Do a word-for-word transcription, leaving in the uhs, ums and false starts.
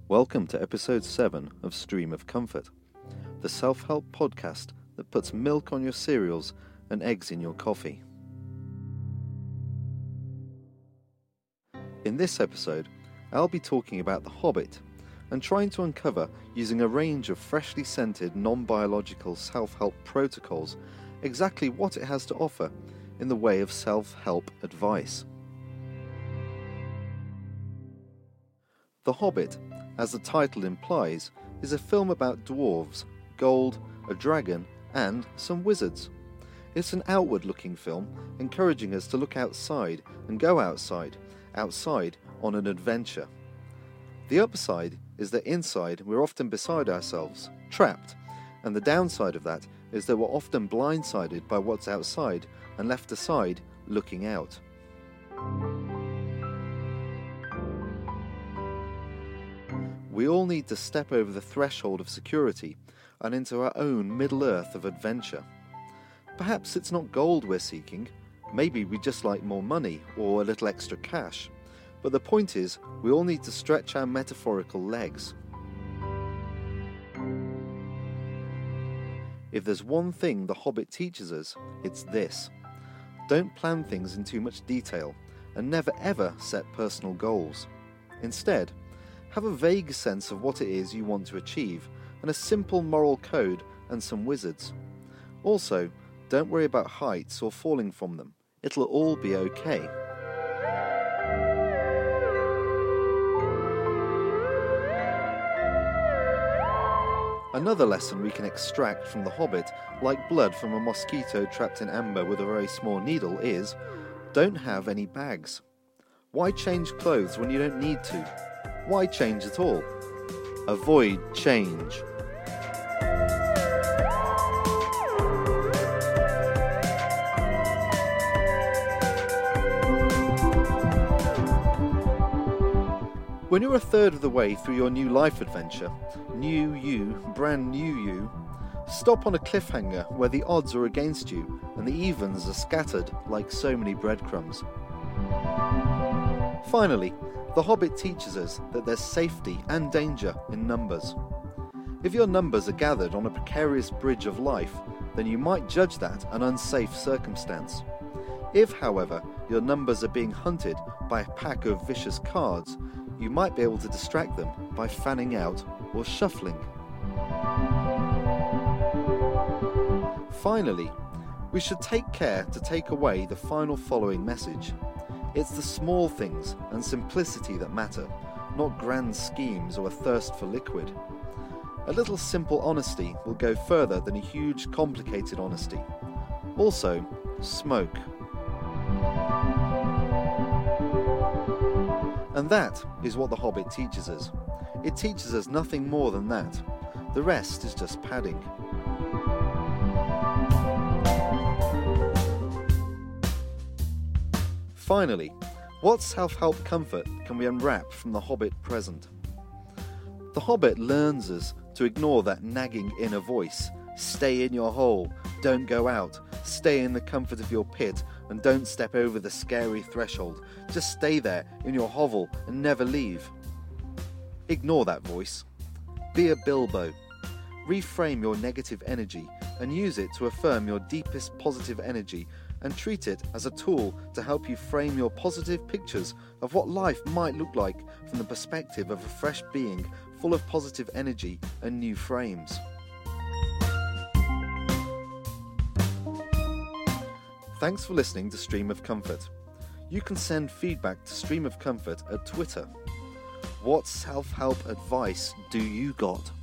Welcome to episode seven of Stream of Comfort, the self-help podcast that puts milk on your cereals and eggs in your coffee. In this episode, I'll be talking about The Hobbit and trying to uncover, using a range of freshly scented non-biological self-help protocols, exactly what it has to offer in the way of self-help advice. The Hobbit, as the title implies, is a film about dwarves, gold, a dragon, and some wizards. It's an outward-looking film, encouraging us to look outside and go outside, outside on an adventure. The upside is that inside we're often beside ourselves, trapped, and the downside of that is that we're often blindsided by what's outside and left aside looking out. We all need to step over the threshold of security and into our own Middle-earth of adventure. Perhaps it's not gold we're seeking, maybe we just like more money or a little extra cash, but the point is we all need to stretch our metaphorical legs. If there's one thing The Hobbit teaches us, it's this. Don't plan things in too much detail and never ever set personal goals. Instead, have a vague sense of what it is you want to achieve and a simple moral code and some wizards. Also, don't worry about heights or falling from them. It'll all be okay. Another lesson we can extract from The Hobbit, like blood from a mosquito trapped in amber with a very small needle, is don't have any bags. Why change clothes when you don't need to? Why change at all? Avoid change. When you're a third of the way through your new life adventure, new you, brand new you, stop on a cliffhanger where the odds are against you and the evens are scattered like so many breadcrumbs. Finally, The Hobbit teaches us that there's safety and danger in numbers. If your numbers are gathered on a precarious bridge of life, then you might judge that an unsafe circumstance. If, however, your numbers are being hunted by a pack of vicious cards, you might be able to distract them by fanning out or shuffling. Finally, we should take care to take away the final following message. It's the small things and simplicity that matter, not grand schemes or a thirst for liquid. A little simple honesty will go further than a huge complicated honesty. Also, smoke. And that is what The Hobbit teaches us. It teaches us nothing more than that. The rest is just padding. Finally, what self-help comfort can we unwrap from The Hobbit present? The Hobbit learns us to ignore that nagging inner voice. Stay in your hole, don't go out, stay in the comfort of your pit, and don't step over the scary threshold. Just stay there in your hovel and never leave. Ignore that voice. Be a Bilbo. Reframe your negative energy and use it to affirm your deepest positive energy, and treat it as a tool to help you frame your positive pictures of what life might look like from the perspective of a fresh being full of positive energy and new frames. Thanks for listening to Stream of Comfort. You can send feedback to Stream of Comfort at Twitter. What self-help advice do you got?